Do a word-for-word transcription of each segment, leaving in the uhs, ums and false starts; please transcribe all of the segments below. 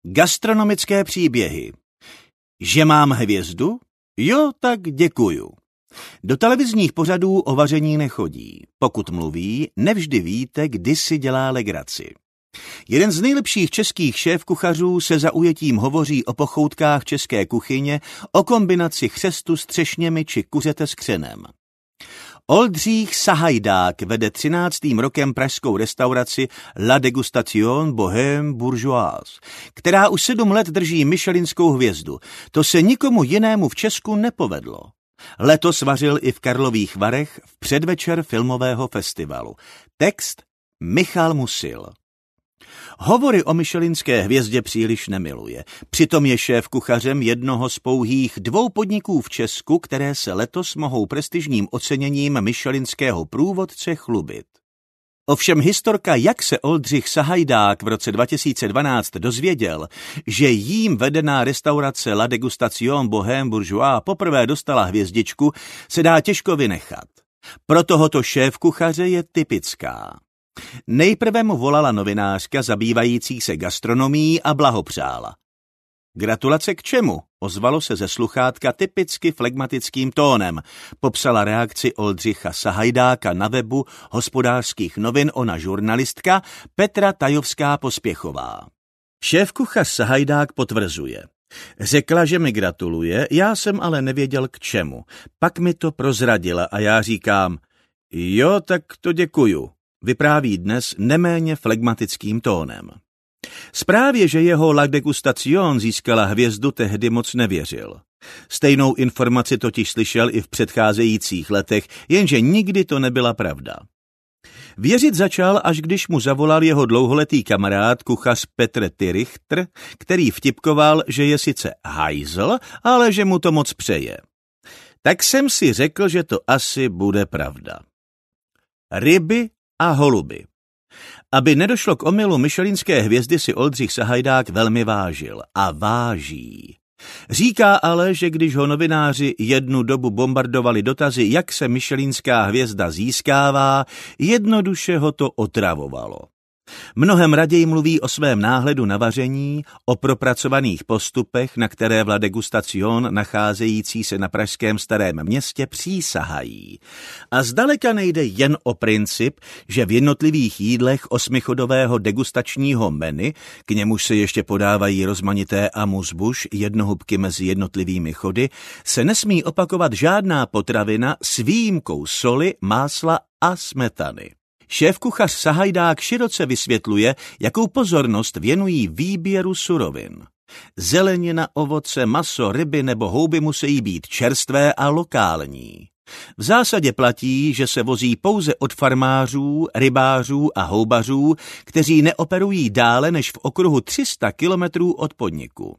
Gastronomické příběhy. Že mám hvězdu? Jo, tak děkuju. Do televizních pořadů o vaření nechodí. Pokud mluví, nevždy víte, kdy si dělá legraci. Jeden z nejlepších českých šéfkuchařů se zaujetím hovoří o pochoutkách české kuchyně, o kombinaci chřestu s třešněmi či kuřete s křenem. Oldřich Sahajdák vede třináctým rokem pražskou restauraci La Dégustation Bohème Bourgeoise, která už sedm let drží michelinskou hvězdu. To se nikomu jinému v Česku nepovedlo. Letos vařil i v Karlových Varech v předvečer filmového festivalu. Text Michal Musil. Hovory o michelinské hvězdě příliš nemiluje. Přitom je šéf kuchařem jednoho z pouhých dvou podniků v Česku, které se letos mohou prestižním oceněním michelinského průvodce chlubit. Ovšem historka, jak se Oldřich Sahajdák v roce dva tisíce dvanáct dozvěděl, že jím vedená restaurace La Dégustation Bohème Bourgeoise poprvé dostala hvězdičku, se dá těžko vynechat. Pro tohoto šéf kuchaře je typická. Nejprve mu volala novinářka zabývající se gastronomií a blahopřála. Gratulace k čemu? Ozvalo se ze sluchátka typicky flegmatickým tónem. Popsala reakci Oldřicha Sahajdáka na webu Hospodářských novin ona žurnalistka Petra Tajovská-Pospěchová. Šéfkuchař Sahajdák potvrzuje. Řekla, že mi gratuluje, já jsem ale nevěděl k čemu. Pak mi to prozradila a já říkám, jo, tak to děkuju. Vypráví dnes neméně flegmatickým tónem. Zprávě, že jeho La Dégustation získala hvězdu, tehdy moc nevěřil. Stejnou informaci totiž slyšel i v předcházejících letech, jenže nikdy to nebyla pravda. Věřit začal, až když mu zavolal jeho dlouholetý kamarád, kuchař Petr Tyrichter, který vtipkoval, že je sice hajzl, ale že mu to moc přeje. Tak jsem si řekl, že to asi bude pravda. Ryby a holuby. Aby nedošlo k omylu michelinské hvězdy, si Oldřich Sahajdák velmi vážil a váží. Říká ale, že když ho novináři jednu dobu bombardovali dotazy, jak se michelinská hvězda získává, jednoduše ho to otravovalo. Mnohem raději mluví o svém náhledu na vaření, o propracovaných postupech, na které v La Dégustation nacházející se na pražském Starém Městě přísahají. A zdaleka nejde jen o princip, že v jednotlivých jídlech osmichodového degustačního menu, k němuž se ještě podávají rozmanité amuse-bouche, jednohubky mezi jednotlivými chody, se nesmí opakovat žádná potravina s výjimkou soli, másla a smetany. Šéfkuchař Sahajdák široce vysvětluje, jakou pozornost věnují výběru surovin. Zelenina, ovoce, maso, ryby nebo houby musí být čerstvé a lokální. V zásadě platí, že se vozí pouze od farmářů, rybářů a houbařů, kteří neoperují dále než v okruhu tři sta kilometrů od podniku.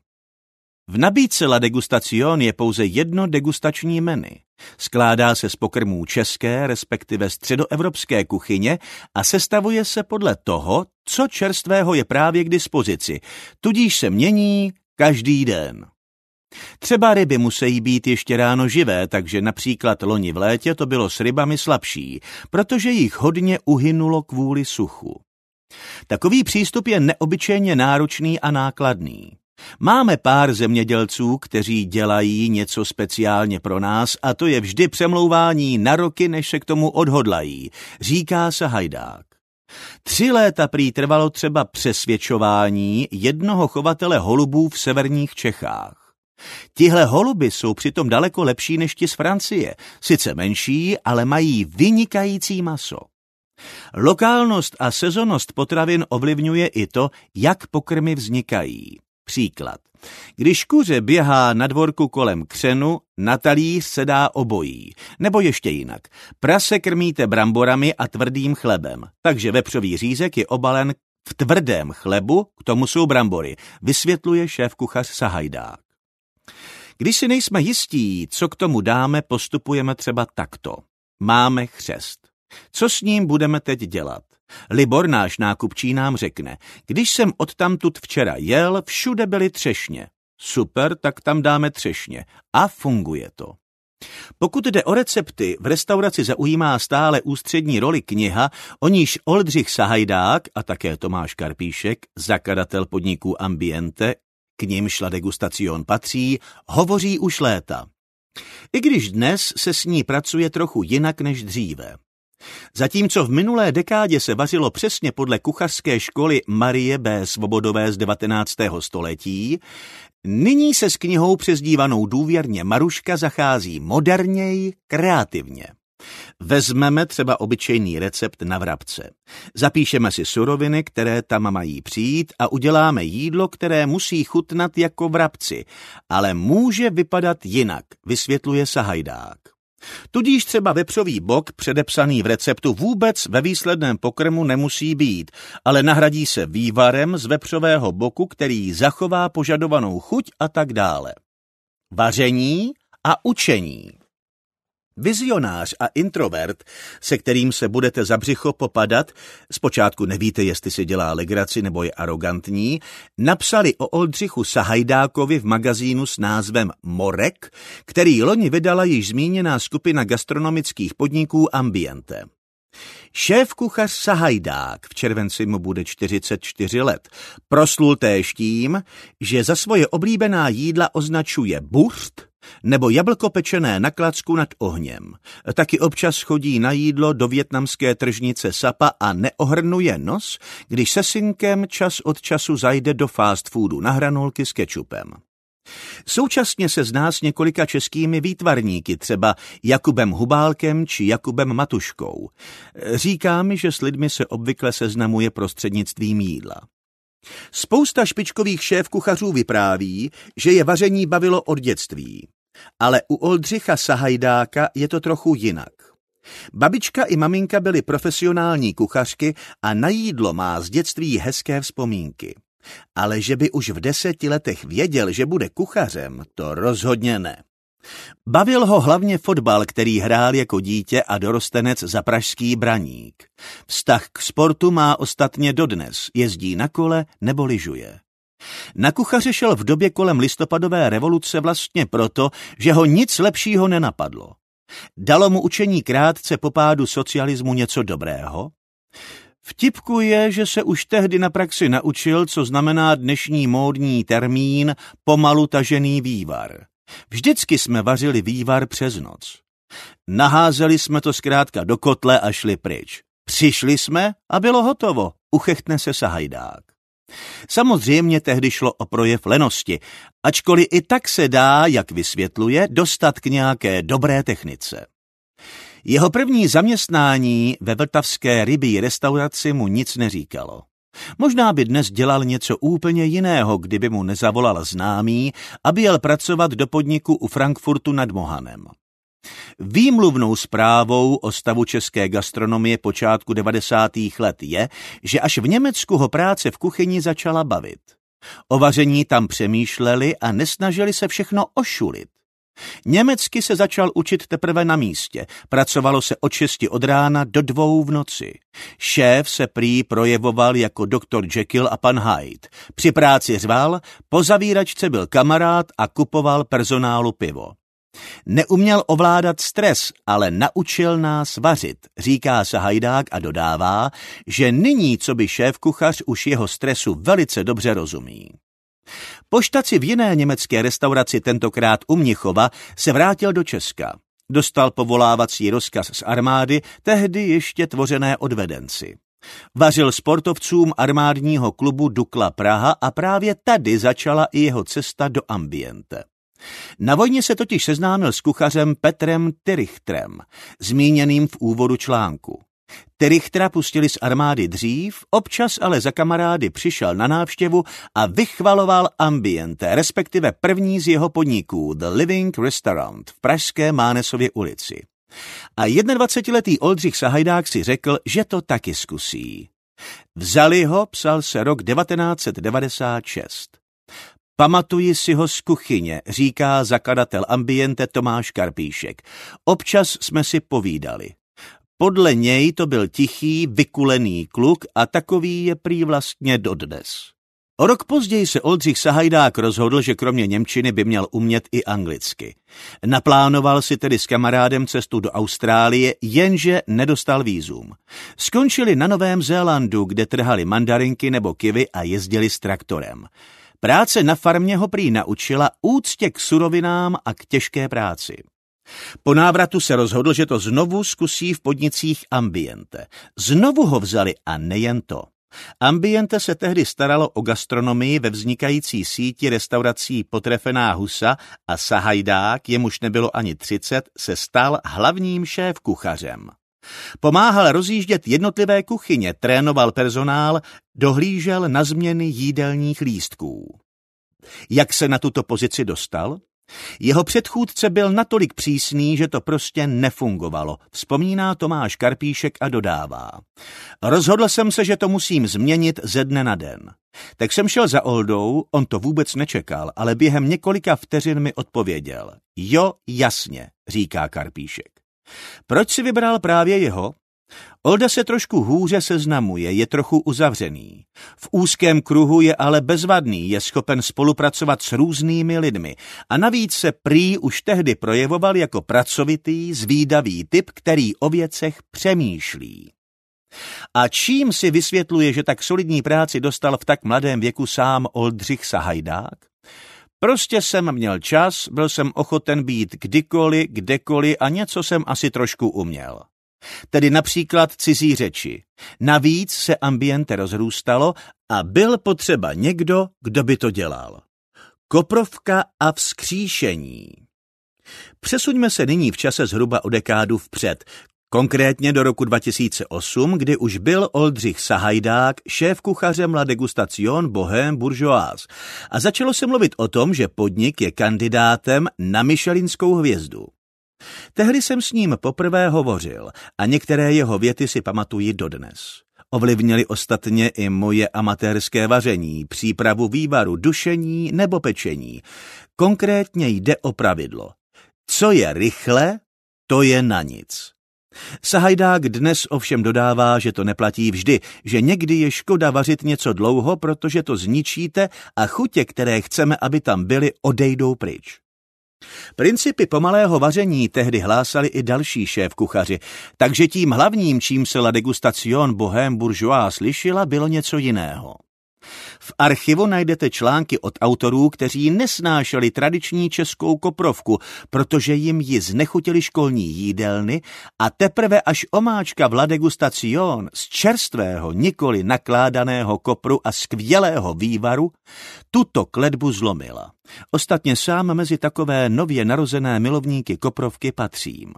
V nabídce La Dégustation je pouze jedno degustační menu. Skládá se z pokrmů české, respektive středoevropské kuchyně a sestavuje se podle toho, co čerstvého je právě k dispozici, tudíž se mění každý den. Třeba ryby musí být ještě ráno živé, takže například loni v létě to bylo s rybami slabší, protože jich hodně uhynulo kvůli suchu. Takový přístup je neobyčejně náročný a nákladný. Máme pár zemědělců, kteří dělají něco speciálně pro nás a to je vždy přemlouvání na roky, než se k tomu odhodlají, říká Sahajdák. Tři léta prý trvalo třeba přesvědčování jednoho chovatele holubů v severních Čechách. Tihle holuby jsou přitom daleko lepší než ti z Francie, sice menší, ale mají vynikající maso. Lokálnost a sezonnost potravin ovlivňuje i to, jak pokrmy vznikají. Příklad. Když kuře běhá na dvorku kolem křenu, na talíř se dá obojí. Nebo ještě jinak. Prase krmíte bramborami a tvrdým chlebem, takže vepřový řízek je obalen v tvrdém chlebu, k tomu jsou brambory, vysvětluje šéfkuchař Sahajdák. Když si nejsme jistí, co k tomu dáme, postupujeme třeba takto. Máme chřest. Co s ním budeme teď dělat? Libor, náš nákupčí, nám řekne, když jsem odtamtud včera jel, všude byly třešně. Super, tak tam dáme třešně. A funguje to. Pokud jde o recepty, v restauraci zaujímá stále ústřední roli kniha, o níž Oldřich Sahajdák a také Tomáš Karpíšek, zakladatel podniku Ambiente, k nimž La Degustación patří, hovoří už léta. I když dnes se s ní pracuje trochu jinak než dříve. Zatímco v minulé dekádě se vařilo přesně podle kuchařské školy Marie B. Svobodové z devatenáctého století, nyní se s knihou přezdívanou důvěrně Maruška zachází moderněji, kreativně. Vezmeme třeba obyčejný recept na vrabce. Zapíšeme si suroviny, které tam mají přijít a uděláme jídlo, které musí chutnat jako vrabci, ale může vypadat jinak, vysvětluje Sahajdák. Tudíž třeba vepřový bok, předepsaný v receptu, vůbec ve výsledném pokrmu nemusí být, ale nahradí se vývarem z vepřového boku, který zachová požadovanou chuť a tak dále. Vaření a učení. Vizionář a introvert, se kterým se budete za břicho popadat, zpočátku nevíte, jestli si dělá legraci nebo je arrogantní, napsali o Oldřichu Sahajdákovi v magazínu s názvem Morek, který loni vydala již zmíněná skupina gastronomických podniků Ambiente. Šéfkuchař Sahajdák, v červenci mu bude čtyřicet čtyři let, proslul též tím, že za svoje oblíbená jídla označuje buřt nebo jablko pečené na klacku nad ohněm. Taky občas chodí na jídlo do vietnamské tržnice Sapa a neohrnuje nos, když se synkem čas od času zajde do fast foodu na hranolky s kečupem. Současně se zná s několika českými výtvarníky, třeba Jakubem Hubálkem či Jakubem Matuškou. Říká mi, že s lidmi se obvykle seznamuje prostřednictvím jídla. Spousta špičkových šéfkuchařů vypráví, že je vaření bavilo od dětství. Ale u Oldřicha Sahajdáka je to trochu jinak. Babička i maminka byly profesionální kuchařky a na jídlo má z dětství hezké vzpomínky. Ale že by už v deseti letech věděl, že bude kuchařem, to rozhodně ne. Bavil ho hlavně fotbal, který hrál jako dítě a dorostenec za pražský Braník. Vztah k sportu má ostatně dodnes, jezdí na kole nebo lyžuje. Na kuchaře šel v době kolem listopadové revoluce vlastně proto, že ho nic lepšího nenapadlo. Dalo mu učení krátce po pádu socialismu něco dobrého? Vtipku je, že se už tehdy na praxi naučil, co znamená dnešní módní termín pomalu tažený vývar. Vždycky jsme vařili vývar přes noc. Naházeli jsme to zkrátka do kotle a šli pryč. Přišli jsme a bylo hotovo, uchechtne se Sahajdák. Samozřejmě tehdy šlo o projev lenosti, ačkoliv i tak se dá, jak vysvětluje, dostat k nějaké dobré technice. Jeho první zaměstnání ve vltavské rybí restauraci mu nic neříkalo. Možná by dnes dělal něco úplně jiného, kdyby mu nezavolal známý, aby jel pracovat do podniku u Frankfurtu nad Mohanem. Výmluvnou zprávou o stavu české gastronomie počátku devadesátých let je, že až v Německu ho práce v kuchyni začala bavit. O vaření tam přemýšleli a nesnažili se všechno ošulit. Německy se začal učit teprve na místě, pracovalo se od šesti od rána do dvou v noci. Šéf se prý projevoval jako doktor Jekyll a pan Hyde. Při práci řval, po zavíračce byl kamarád a kupoval personálu pivo. Neuměl ovládat stres, ale naučil nás vařit, říká Sahajdák a dodává, že nyní, co by šéfkuchař, už jeho stresu velice dobře rozumí. Po štaci v jiné německé restauraci, tentokrát u Mnichova, se vrátil do Česka. Dostal povolávací rozkaz z armády, tehdy ještě tvořené odvedenci. Vařil sportovcům armádního klubu Dukla Praha a právě tady začala i jeho cesta do Ambiente. Na vojně se totiž seznámil s kuchařem Petrem Terichtrem, zmíněným v úvodu článku. Terichtra pustili z armády dřív, občas ale za kamarády přišel na návštěvu a vychvaloval Ambiente, respektive první z jeho podniků, The Living Restaurant v pražské Mánesově ulici. A dvacetiletý Oldřich Sahajdák si řekl, že to taky zkusí. Vzali ho, psal se rok devatenáct set devadesát šest. Pamatuji si ho z kuchyně, říká zakladatel Ambiente Tomáš Karpíšek. Občas jsme si povídali. Podle něj to byl tichý, vykulený kluk a takový je prý vlastně dodnes. O rok později se Oldřich Sahajdák rozhodl, že kromě němčiny by měl umět i anglicky. Naplánoval si tedy s kamarádem cestu do Austrálie, jenže nedostal vízum. Skončili na Novém Zélandu, kde trhali mandarinky nebo kivy a jezdili s traktorem. Práce na farmě ho prý naučila úctě k surovinám a k těžké práci. Po návratu se rozhodl, že to znovu zkusí v podnicích Ambiente. Znovu ho vzali a nejen to. Ambiente se tehdy staralo o gastronomii ve vznikající síti restaurací Potrefená husa a Sahajdák, jemuž nebylo ani třicet, se stal hlavním šéf-kuchařem. Pomáhal rozjíždět jednotlivé kuchyně, trénoval personál, dohlížel na změny jídelních lístků. Jak se na tuto pozici dostal? Jeho předchůdce byl natolik přísný, že to prostě nefungovalo, vzpomíná Tomáš Karpíšek a dodává. Rozhodl jsem se, že to musím změnit ze dne na den. Tak jsem šel za Oldou, on to vůbec nečekal, ale během několika vteřin mi odpověděl. Jo, jasně, říká Karpíšek. Proč si vybral právě jeho? Olda se trošku hůře seznamuje, je trochu uzavřený. V úzkém kruhu je ale bezvadný, je schopen spolupracovat s různými lidmi a navíc se prý už tehdy projevoval jako pracovitý, zvídavý typ, který o věcech přemýšlí. A čím si vysvětluje, že tak solidní práci dostal v tak mladém věku sám Oldřich Sahajdák? Prostě jsem měl čas, byl jsem ochoten být kdykoliv, kdekoliv a něco jsem asi trošku uměl. Tedy například cizí řeči. Navíc se Ambiente rozrůstalo a byl potřeba někdo, kdo by to dělal. Koprovka a vzkříšení. Přesuňme se nyní v čase zhruba o dekádu vpřed, konkrétně do roku dva tisíce osm, kdy už byl Oldřich Sahajdák šéf-kuchařem La Degustation Bohème Bourgeoise a začalo se mluvit o tom, že podnik je kandidátem na michelinskou hvězdu. Tehdy jsem s ním poprvé hovořil a některé jeho věty si pamatuji dodnes. Ovlivnili ostatně i moje amatérské vaření, přípravu vývaru, dušení nebo pečení. Konkrétně jde o pravidlo. Co je rychle, to je na nic. Sahajdák dnes ovšem dodává, že to neplatí vždy, že někdy je škoda vařit něco dlouho, protože to zničíte a chutě, které chceme, aby tam byly, odejdou pryč. Principy pomalého vaření tehdy hlásali i další šéf-kuchaři, takže tím hlavním, čím se La Degustation Bohème Bourgeoise lišila, bylo něco jiného. V archivu najdete články od autorů, kteří nesnášeli tradiční českou koprovku, protože jim ji znechutili školní jídelny a teprve až omáčka v La Degustation z čerstvého, nikoli nakládaného kopru a skvělého vývaru tuto kletbu zlomila. Ostatně sám mezi takové nově narozené milovníky koprovky patřím.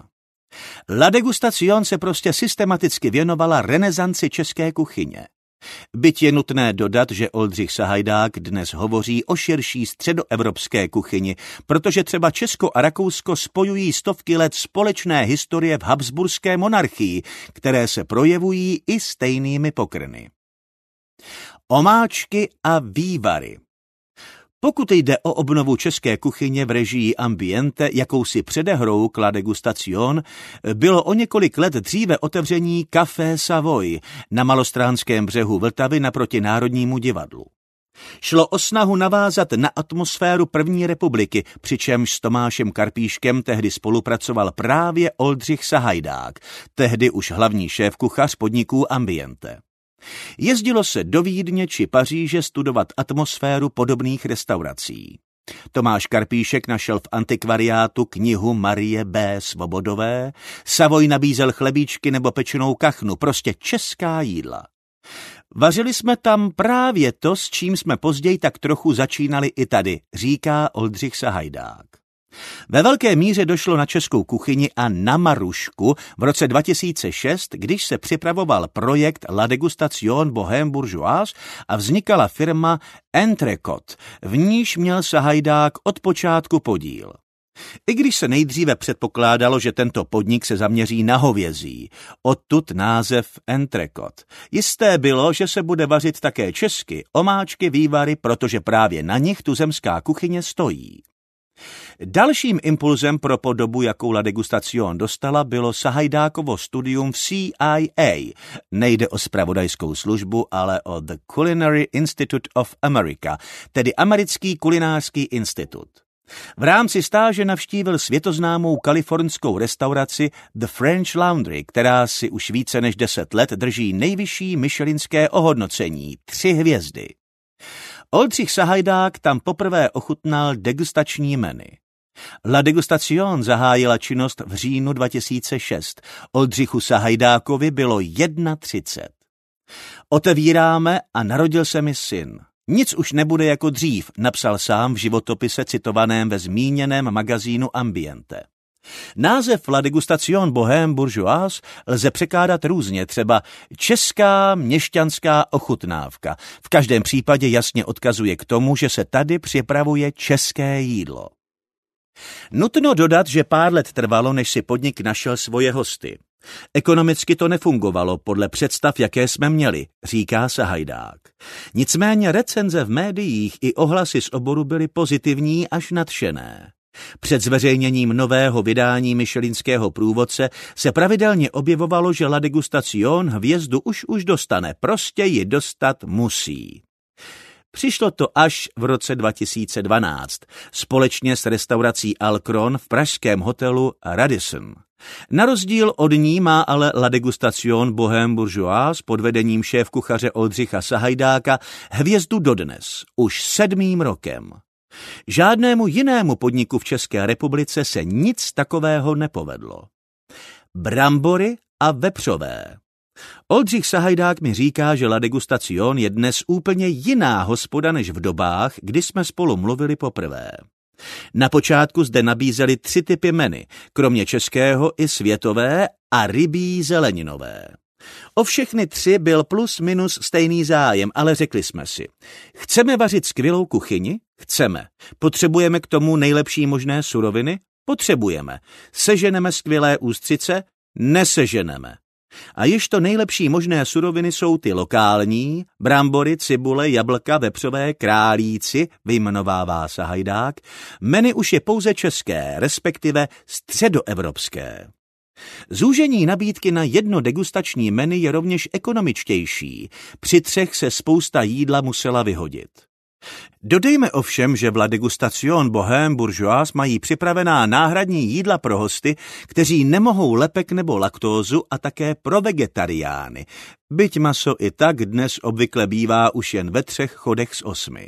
La Degustation se prostě systematicky věnovala renesanci české kuchyně. Byť je nutné dodat, že Oldřich Sahajdák dnes hovoří o širší středoevropské kuchyni, protože třeba Česko a Rakousko spojují stovky let společné historie v habsburské monarchii, které se projevují i stejnými pokrmy. Omáčky a vývary. Pokud jde o obnovu české kuchyně v režii Ambiente, jakousi předehrou k La Degustation, bylo o několik let dříve otevření Café Savoy na Malostránském břehu Vltavy naproti Národnímu divadlu. Šlo o snahu navázat na atmosféru první republiky, přičemž s Tomášem Karpíškem tehdy spolupracoval právě Oldřich Sahajdák, tehdy už hlavní šéf-kuchař podniků Ambiente. Jezdilo se do Vídně či Paříže studovat atmosféru podobných restaurací. Tomáš Karpíšek našel v antikvariátu knihu Marie B. Svobodové, Savoy nabízel chlebíčky nebo pečenou kachnu, prostě česká jídla. Vařili jsme tam právě to, s čím jsme později tak trochu začínali i tady, říká Oldřich Sahajdák. Ve velké míře došlo na českou kuchyni a na Marušku v roce dva tisíce šest, když se připravoval projekt La Degustation Bohème Bourgeoise a vznikala firma Entrecot, v níž měl Sahajdák od počátku podíl. I když se nejdříve předpokládalo, že tento podnik se zaměří na hovězí, odtud název Entrecot. Jisté bylo, že se bude vařit také česky, omáčky, vývary, protože právě na nich tuzemská kuchyně stojí. Dalším impulzem pro podobu, jakou La Degustation dostala, bylo Sahajdákovo studium v C I A. Nejde o zpravodajskou službu, ale o The Culinary Institute of America, tedy Americký kulinářský institut. V rámci stáže navštívil světoznámou kalifornskou restauraci The French Laundry, která si už více než deset let drží nejvyšší michelinské ohodnocení, tři hvězdy. Oldřich Sahajdák tam poprvé ochutnal degustační menu. La Degustation zahájila činnost v říjnu dva tisíce šest. Oldřichu Sahajdákovi bylo třicet jedna. Otevíráme a narodil se mi syn. Nic už nebude jako dřív, napsal sám v životopise citovaném ve zmíněném magazínu Ambiente. Název La Degustation Bohème Bourgeoise lze překládat různě, třeba česká měšťanská ochutnávka. V každém případě jasně odkazuje k tomu, že se tady připravuje české jídlo. Nutno dodat, že pár let trvalo, než si podnik našel svoje hosty. Ekonomicky to nefungovalo podle představ, jaké jsme měli, říká Sahajdák. Nicméně recenze v médiích i ohlasy z oboru byly pozitivní až nadšené. Před zveřejněním nového vydání michelinského průvodce se pravidelně objevovalo, že La Degustation hvězdu už už dostane, prostě ji dostat musí. Přišlo to až v roce dva tisíce dvanáct, společně s restaurací Alcron v pražském hotelu Radisson. Na rozdíl od ní má ale La Degustation Bohème Bourgeoise pod vedením šéfkuchaře Oldřicha Sahajdáka hvězdu dodnes, už sedmým rokem. Žádnému jinému podniku v České republice se nic takového nepovedlo. Brambory a vepřové. Oldřich Sahajdák mi říká, že La Degustation je dnes úplně jiná hospoda než v dobách, kdy jsme spolu mluvili poprvé. Na počátku zde nabízeli tři typy menu, kromě českého i světové a rybí zeleninové. O všechny tři byl plus minus stejný zájem, ale řekli jsme si, chceme vařit skvělou kuchyni? Chceme. Potřebujeme k tomu nejlepší možné suroviny? Potřebujeme. Seženeme skvělé ústřice? Neseženeme. A již to nejlepší možné suroviny jsou ty lokální, brambory, cibule, jablka, vepřové, králíci, vyjmenovává Sahajdák. Menu už je pouze české, respektive středoevropské. Zúžení nabídky na jedno degustační menu je rovněž ekonomičtější. Při třech se spousta jídla musela vyhodit. Dodejme ovšem, že v La Degustation Bohème Bourgeoise mají připravená náhradní jídla pro hosty, kteří nemohou lepek nebo laktózu, a také pro vegetariány. Byť maso i tak dnes obvykle bývá už jen ve třech chodech z osmi.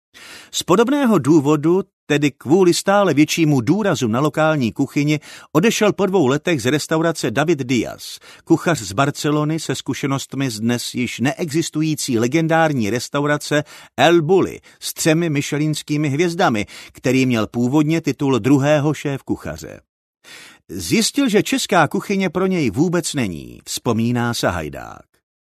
Z podobného důvodu, tedy kvůli stále většímu důrazu na lokální kuchyni, odešel po dvou letech z restaurace David Díaz, kuchař z Barcelony se zkušenostmi z dnes již neexistující legendární restaurace El Bulli s třemi michelinskými hvězdami, který měl původně titul druhého šéfkuchaře. Zjistil, že česká kuchyně pro něj vůbec není, vzpomíná Sahajdák.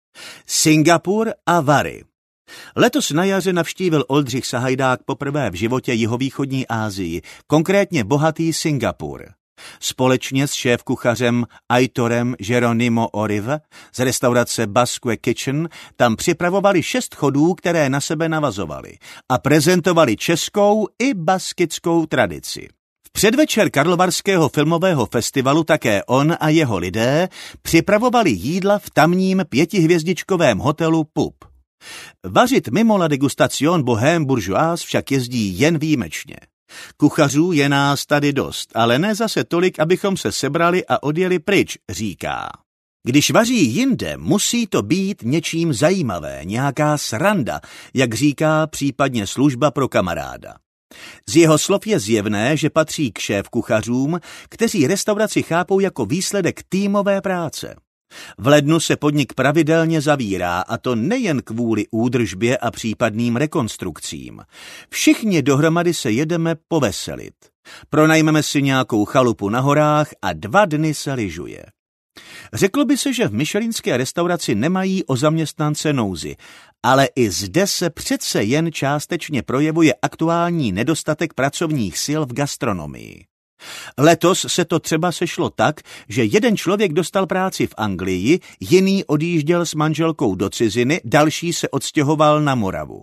Singapur a Vary. Letos na jaře navštívil Oldřich Sahajdák poprvé v životě jihovýchodní Asii, konkrétně bohatý Singapur. Společně s šéfkuchařem Aitorem Jeronimo Orive z restaurace Basque Kitchen tam připravovali šest chodů, které na sebe navazovaly a prezentovali českou i baskickou tradici. V předvečer Karlovarského filmového festivalu také on a jeho lidé připravovali jídla v tamním pětihvězdičkovém hotelu Pup. Vařit mimo La Degustation Bohème Bourgeoise však jezdí jen výjimečně. Kuchařů je nás tady dost, ale ne zase tolik, abychom se sebrali a odjeli pryč, říká. Když vaří jinde, musí to být něčím zajímavé, nějaká sranda, jak říká případně služba pro kamaráda. Z jeho slov je zjevné, že patří k šéfkuchařům, kteří restauraci chápou jako výsledek týmové práce. V lednu se podnik pravidelně zavírá, a to nejen kvůli údržbě a případným rekonstrukcím. Všichni dohromady se jedeme poveselit. Pronajmeme si nějakou chalupu na horách a dva dny se lyžuje. Řeklo by se, že v michelinské restauraci nemají o zaměstnance nouzi, ale i zde se přece jen částečně projevuje aktuální nedostatek pracovních sil v gastronomii. Letos se to třeba sešlo tak, že jeden člověk dostal práci v Anglii, jiný odjížděl s manželkou do ciziny, další se odstěhoval na Moravu.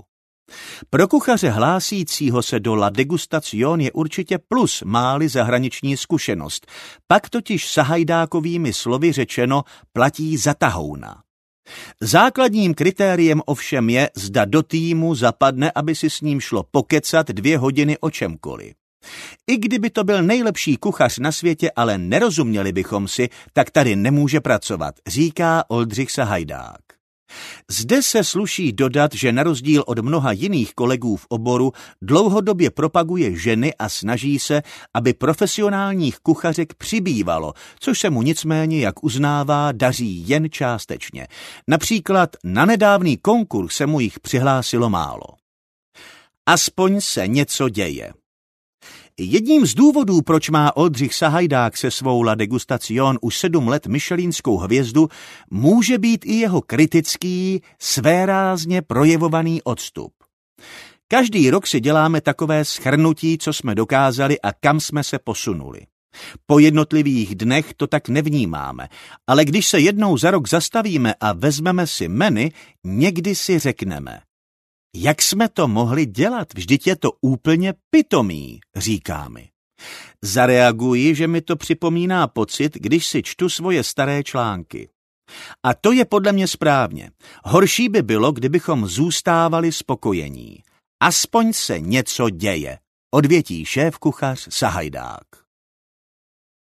Pro kuchaře hlásícího se do La Degustation je určitě plus máli zahraniční zkušenost, pak totiž Sahajdákovými slovy řečeno platí za tahouna. Základním kritériem ovšem je, zda do týmu zapadne, aby si s ním šlo pokecat dvě hodiny o čemkoliv. I kdyby to byl nejlepší kuchař na světě, ale nerozuměli bychom si, tak tady nemůže pracovat, říká Oldřich Sahajdák. Zde se sluší dodat, že na rozdíl od mnoha jiných kolegů v oboru dlouhodobě propaguje ženy a snaží se, aby profesionálních kuchařek přibývalo, což se mu nicméně, jak uznává, daří jen částečně. Například na nedávný konkurs se mu jich přihlásilo málo. Aspoň se něco děje. Jedním z důvodů, proč má Oldřich Sahajdák se svou La Degustation už sedm let michelinskou hvězdu, může být i jeho kritický, svérázně projevovaný odstup. Každý rok si děláme takové shrnutí, co jsme dokázali a kam jsme se posunuli. Po jednotlivých dnech to tak nevnímáme, ale když se jednou za rok zastavíme a vezmeme si menu, někdy si řekneme: jak jsme to mohli dělat? Vždyť je to úplně pitomý, říká mi. Zareaguji, že mi to připomíná pocit, když si čtu svoje staré články. A to je podle mě správně. Horší by bylo, kdybychom zůstávali spokojení. Aspoň se něco děje, odvětí šéfkuchař Sahajdák.